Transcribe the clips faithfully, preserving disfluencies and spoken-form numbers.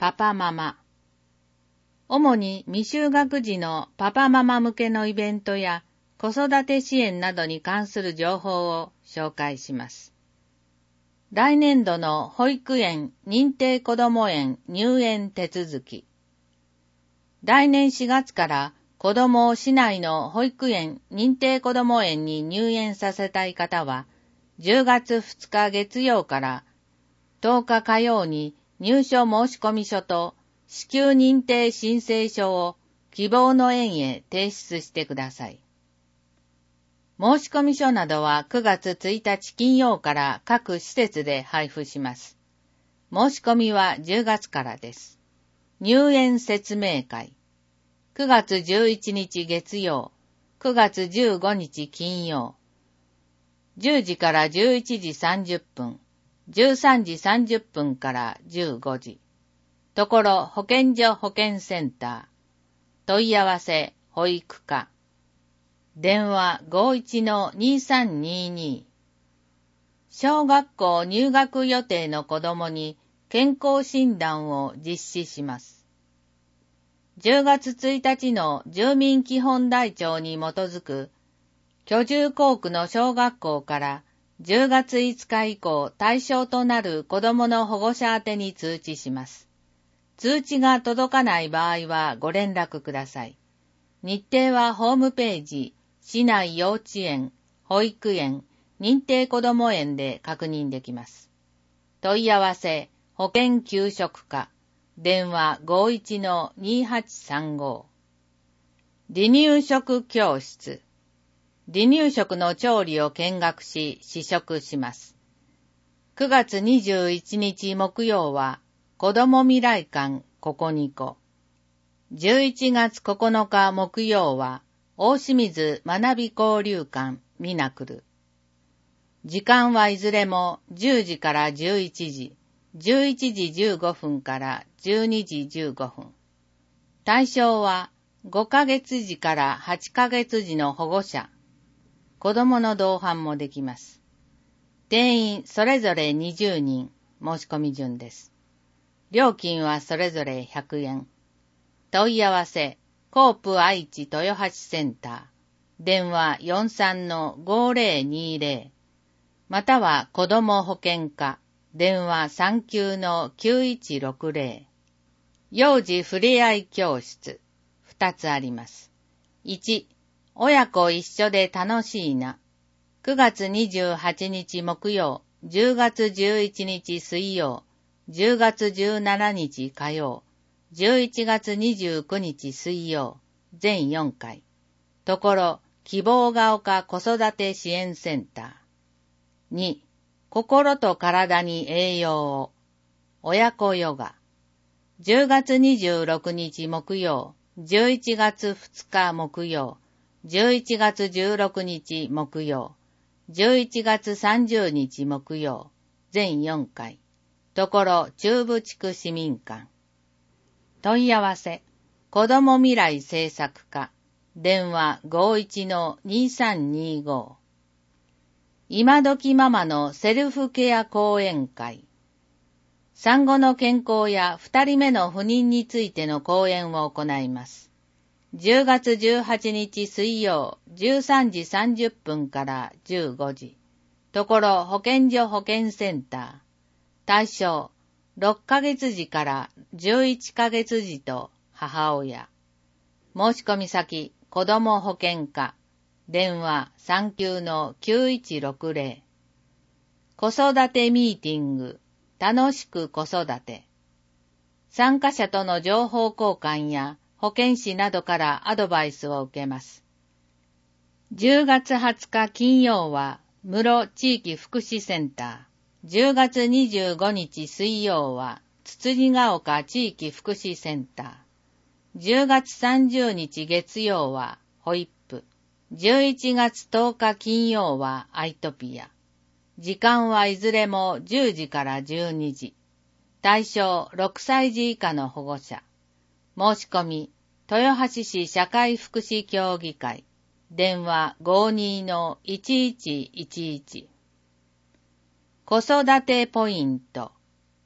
パパママ。主に未就学児のパパママ向けのイベントや子育て支援などに関する情報を紹介します。来年度の保育園認定こども園入園手続き。来年しがつから子供を市内の保育園認定こども園に入園させたい方は、じゅうがつふつか月曜からとおか火曜に入所申込書と支給認定申請書を希望の園へ提出してください。申込書などはくがつついたち金曜から各施設で配布します。申し込みはじゅうがつからです。入園説明会。くがつじゅういちにち月曜、くがつじゅうごにち金曜。じゅうじからじゅういちじさんじゅっぷん、じゅうさんじさんじゅっぷんからじゅうごじ。ところ保健所保健センター。問い合わせ保育課。電話 ごいちのにさんにに。小学校入学予定の子どもに健康診断を実施します。じゅうがつついたちの住民基本台帳に基づく居住校区の小学校からじゅうがついつか以降対象となる子どもの保護者宛てに通知します。通知が届かない場合はご連絡ください。日程はホームページ、市内幼稚園、保育園、認定こども園で確認できます。問い合わせ、保健給食課、電話 ごいちのにはちさんご。離乳食教室。離乳食の調理を見学し、試食します。くがつにじゅういちにち木曜は、子ども未来館ここにこ。じゅういちがつここのか木曜は、大清水学び交流館ミナクル。時間はいずれもじゅうじからじゅういちじ、じゅういちじじゅうごふんからじゅうにじじゅうごふん。対象はごかげつじからはちかげつじの保護者。子供の同伴もできます。定員それぞれにじゅうにん、申し込み順です。料金はそれぞれひゃくえん。問い合わせ、コープ愛知豊橋センター。電話 よんさんのごぜろにぜろ。または子ども保健課。電話 さんきゅうのきゅういちろくぜろ。幼児ふれあい教室。ふたつあります。いち、親子一緒で楽しいな。くがつにじゅうはちにち木曜、じゅうがつじゅういちにち水曜、じゅうがつじゅうしちにち火曜、じゅういちがつにじゅうくにち水曜、全よんかい。ところ、希望が丘子育て支援センター。に、心と体に栄養を。親子ヨガ。じゅうがつにじゅうろくにち木曜、じゅういちがつふつか木曜、じゅういちがつじゅうろくにち木曜、じゅういちがつさんじゅうにち木曜、全よんかい。ところ、中部地区市民館。問い合わせ、子ども未来政策課。電話 ごいちのにさんにご。今時ママのセルフケア講演会。産後の健康や二人目の不妊についての講演を行います。じゅうがつじゅうはちにち水曜じゅうさんじさんじゅっぷんからじゅうごじ。ところ保健所保健センター。対象ろっかげつじからじゅういっかげつじと母親。申し込み先子ども保健課。電話 さんきゅうのきゅういちろくぜろ。子育てミーティング。楽しく子育て。参加者との情報交換や保健師などからアドバイスを受けます。じゅうがつはつか金曜は室地域福祉センター。じゅうがつにじゅうごにち水曜はつつじが丘地域福祉センター。じゅうがつさんじゅうにち月曜はホイップ。じゅういちがつとおか金曜はアイトピア。時間はいずれもじゅうじからじゅうにじ。対象ろくさいじ以下の保護者。申し込み、豊橋市社会福祉協議会。電話 ごにのいちいちいちいち。子育てポイント。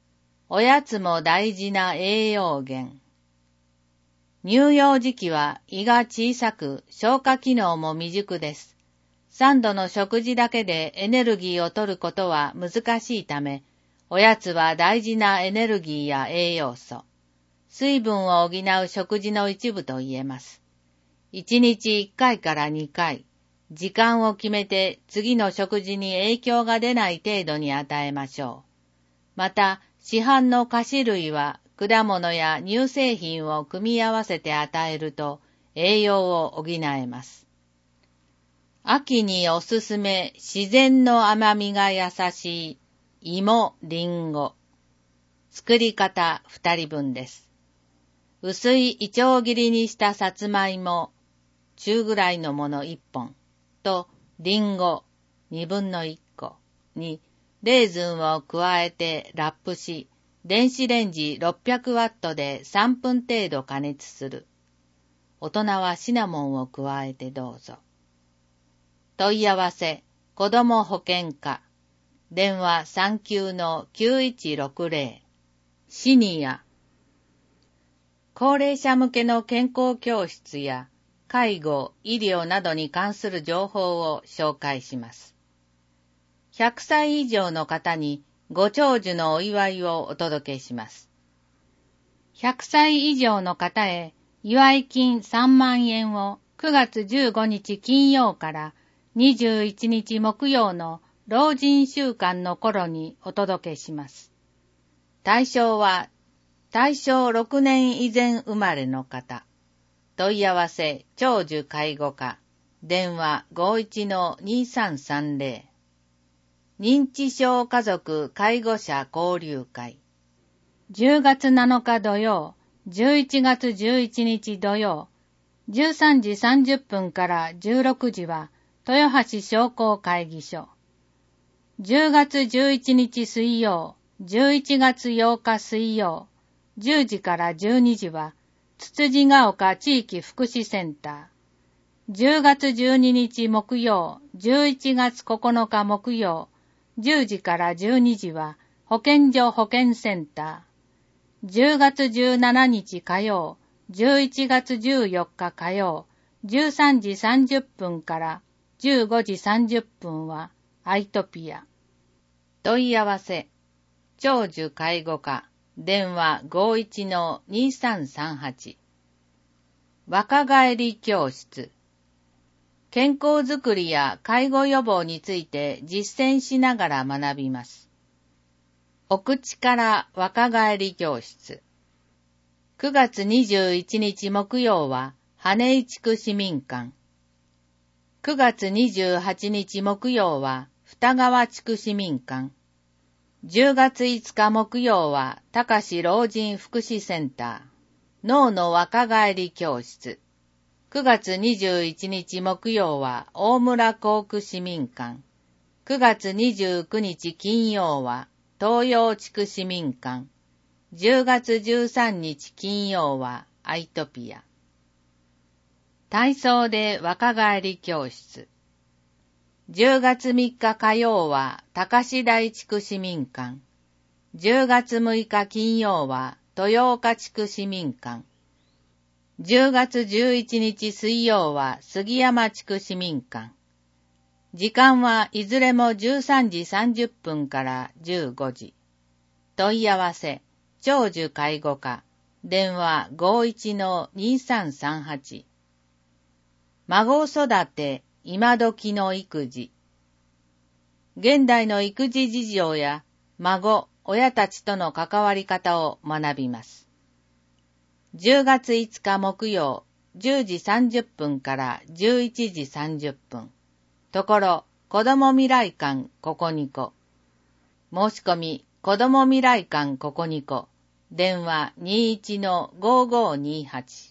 おやつも大事な栄養源。乳幼児期は胃が小さく消化機能も未熟です。三度の食事だけでエネルギーを取ることは難しいため、おやつは大事なエネルギーや栄養素、水分を補う食事の一部と言えます。いちにちいっかいからにかい、時間を決めて次の食事に影響が出ない程度に与えましょう。また、市販の菓子類は果物や乳製品を組み合わせて与えると栄養を補えます。秋におすすめ自然の甘みが優しい芋りんご。作り方ふたりぶんです。薄いいちょう切りにしたさつまいも、中ぐらいのものいっぽんとりんごにぶんのいっこにレーズンを加えてラップし、電子レンジろっぴゃくワットでさんぷん程度加熱する。大人はシナモンを加えてどうぞ。問い合わせ、子ども保健課。電話 さんきゅうのきゅういちろくぜろ。シニア。高齢者向けの健康教室や介護、医療などに関する情報を紹介します。ひゃくさい以上の方にご長寿のお祝いをお届けします。ひゃくさい以上の方へ祝い金さんまんえんをくがつじゅうごにち金曜からにじゅういちにち木曜の老人週間の頃にお届けします。対象は大正ろくねん以前生まれの方。問い合わせ長寿介護課。電話 ごいちのにさんさんぜろ。認知症家族介護者交流会。じゅうがつなのか土曜、じゅういちがつじゅういちにち土曜、じゅうさんじさんじゅっぷんからじゅうろくじは豊橋商工会議所。じゅうがつじゅういちにち水曜、じゅういちがつようか水曜、じゅうじからじゅうにじはつつじが丘地域福祉センター。じゅうがつじゅうににち木曜、じゅういちがつここのか木曜、じゅうじからじゅうにじは保健所保健センター。じゅうがつじゅうしちにち火曜、じゅういちがつじゅうよっか火曜、じゅうさんじさんじゅっぷんからじゅうごじさんじゅっぷんはアイトピア。問い合わせ、長寿介護課、電話 ごいちのにさんさんはち。若返り教室。健康づくりや介護予防について実践しながら学びます。お口から若返り教室。くがつにじゅういちにち木曜は羽井地区市民館。くがつにじゅうはちにち木曜は二川地区市民館。じゅうがついつか木曜は高志老人福祉センター。脳の若返り教室。くがつにじゅういちにち木曜は大村港区市民館。くがつにじゅうくにち金曜は東洋地区市民館。じゅうがつじゅうさんにち金曜はアイトピア。体操で若返り教室。じゅうがつみっか火曜は高志台地区市民館。じゅうがつむいか金曜は豊岡地区市民館。じゅうがつじゅういちにち水曜は杉山地区市民館。時間はいずれもじゅうさんじさんじゅっぷんからじゅうごじ。問い合わせ、長寿介護課。電話 ごいちのにさんさんはち。孫育て、今時の育児。現代の育児事情や孫、親たちとの関わり方を学びます。じゅうがついつか木曜、じゅうじさんじゅっぷんからじゅういちじさんじゅっぷん。ところ、子ども未来館ここにこ。申し込み、子ども未来館ここにこ。電話 にいちのごごにはち。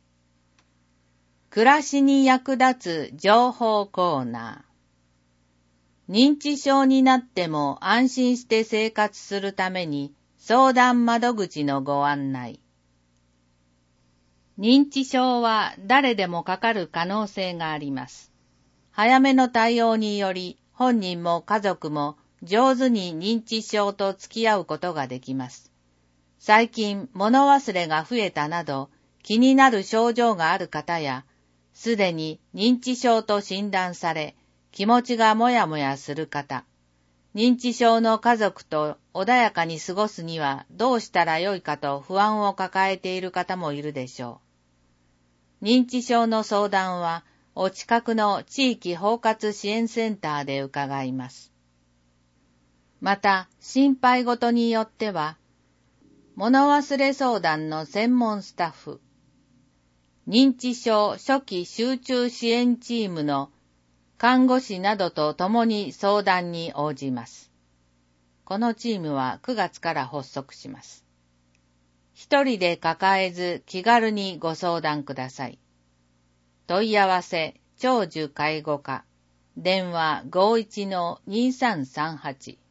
暮らしに役立つ情報コーナー。認知症になっても安心して生活するために相談窓口のご案内。認知症は誰でもかかる可能性があります。早めの対応により本人も家族も上手に認知症と付き合うことができます。 最近物忘れが増えたなど気になる症状がある方や、すでに認知症と診断され、気持ちがもやもやする方、認知症の家族と穏やかに過ごすにはどうしたらよいかと不安を抱えている方もいるでしょう。認知症の相談は、お近くの地域包括支援センターで伺います。また、心配事によっては、物忘れ相談の専門スタッフ、認知症初期集中支援チームの看護師などと共に相談に応じます。このチームはくがつから発足します。一人で抱えず気軽にご相談ください。問い合わせ、長寿介護課、電話 ごいちのにさんさんはち。